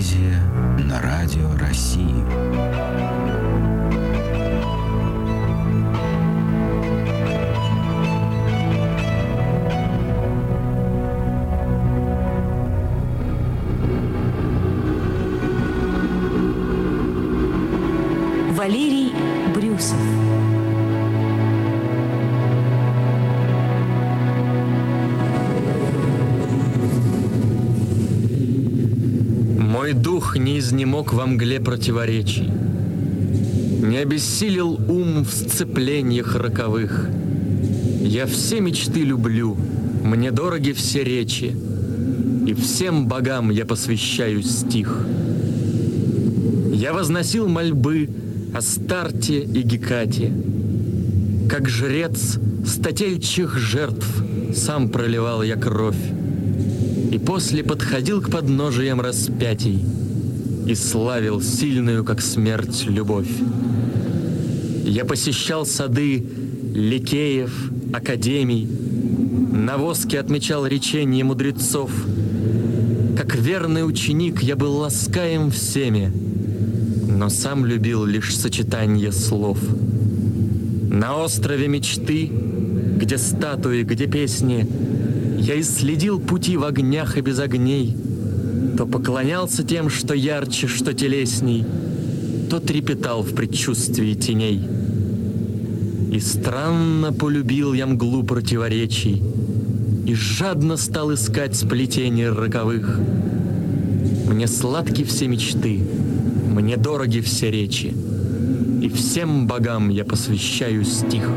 Поэзия на радио России. Валерий Брюсов. Мой дух не изнемог во мгле противоречий, не обессилел ум в сцеплениях роковых. Я все мечты люблю, мне дороги все речи, и всем богам я посвящаю стих. Я возносил мольбы о Старте и Гекате, как жрец стотельчих жертв сам проливал я кровь, и после подходил к подножиям распятий и славил сильную, как смерть, любовь. Я посещал сады ликеев, академий, на воске отмечал речения мудрецов. Как верный ученик я был ласкаем всеми, но сам любил лишь сочетание слов. На острове мечты, где статуи, где песни, я исследил пути в огнях и без огней, то поклонялся тем, что ярче, что телесней, то трепетал в предчувствии теней. И странно полюбил я мглу противоречий, и жадно стал искать сплетений роковых. Мне сладки все мечты, мне дороги все речи, и всем богам я посвящаю стих.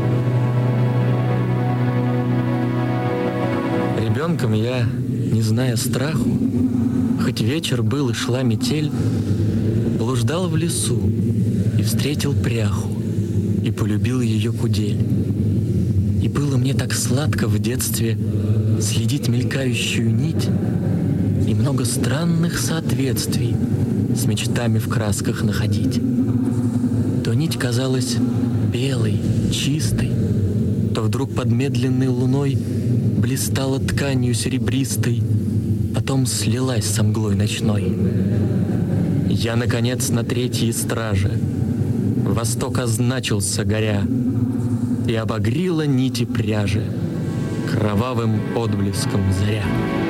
Ребенком я, не зная страху, хоть вечер был и шла метель, блуждал в лесу и встретил пряху, и полюбил ее кудель. И было мне так сладко в детстве следить мелькающую нить и много странных соответствий с мечтами в красках находить. То нить казалась белой, чистой, то вдруг под медленной луной блистала тканью серебристой, потом слилась со мглой ночной. Я, наконец, на третьей страже, восток означился горя, и обогрила нити пряжи кровавым отблеском заря.